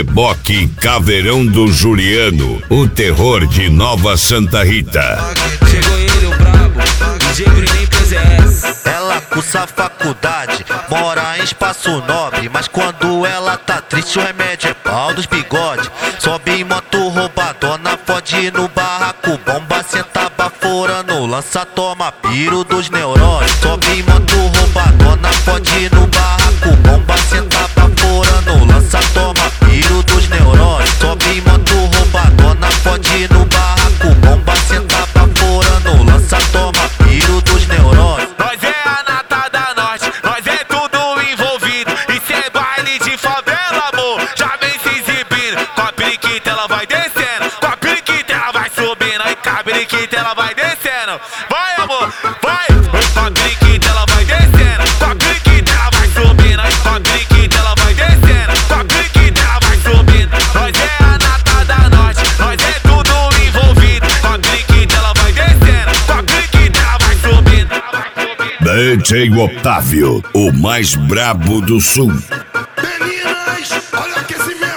Reboque e Caveirão do Juliano, o terror de Nova Santa Rita. Chegou ele, o brabo, DJ Bruninho PZS. Ela cursa faculdade, mora em Espaço Nobre, mas quando ela tá triste o remédio é pau dos bigode. Sobe em moto roubadona, fode no barraco, bomba senta baforando, lança toma piro dos neurônios. Sobe em moto roubadona, fode no barraco, bomba senta baforando, lança toma piro dos neurônios. Sobe em moto roubadona, fode no barraco, bomba senta baforando, lança toma piro dos neurônios. Nós é a nata da norte, nós é tudo envolvido. Isso é baile de favela, amor, já vem se exibindo. Com a periquita ela vai descendo, com a periquita ela vai subindo. Aí com a periquita ela vai descendo. Vai, amor, vai. Com a periquita ela vai descendo, com a periquita ela vai subindo. Aí com a periquita ela vai descendo, com a periquita ela vai subindo. Nós é a nata da norte, nós é tudo envolvido. Com a periquita ela vai descendo, com a periquita ela vai subindo. DJ Otávio, o mais brabo do sul. Meninas, olha o aquecimento.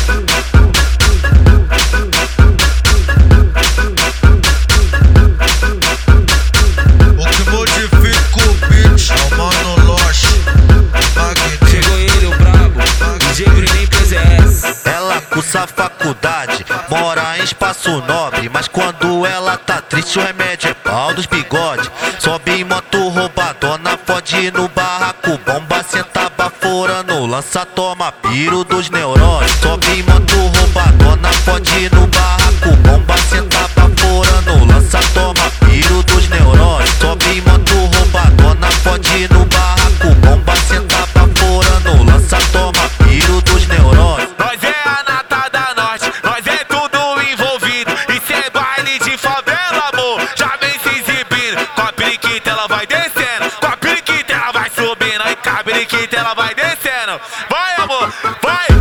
O que modifica o beat é o Mano Loche. Chegou ele, o brabo, DJ Bruninho PZS. Ela cursa faculdade, mora em Espaço Nobre, mas quando ela tá triste o remédio é pau dos bigode. Sobe em moto roubadona, fode no barraco, bomba senta baforando, lança toma piro dos neurônios. Sobe em moto roubadona, fode no barraco, bomba senta baforando, lança toma piro dos neurônios. Sobe em moto roubadona, fode no barraco, bomba senta baforando, lança toma piro dos neurônios. Nós é a nata da norte, nós é tudo envolvido. Isso é baile de favela, amor, já vem se exibindo. Com a periquita ela vai descendo, com a periquita ela vai subindo. Aí com a periquita ela vai descendo. Vai, amor, vai.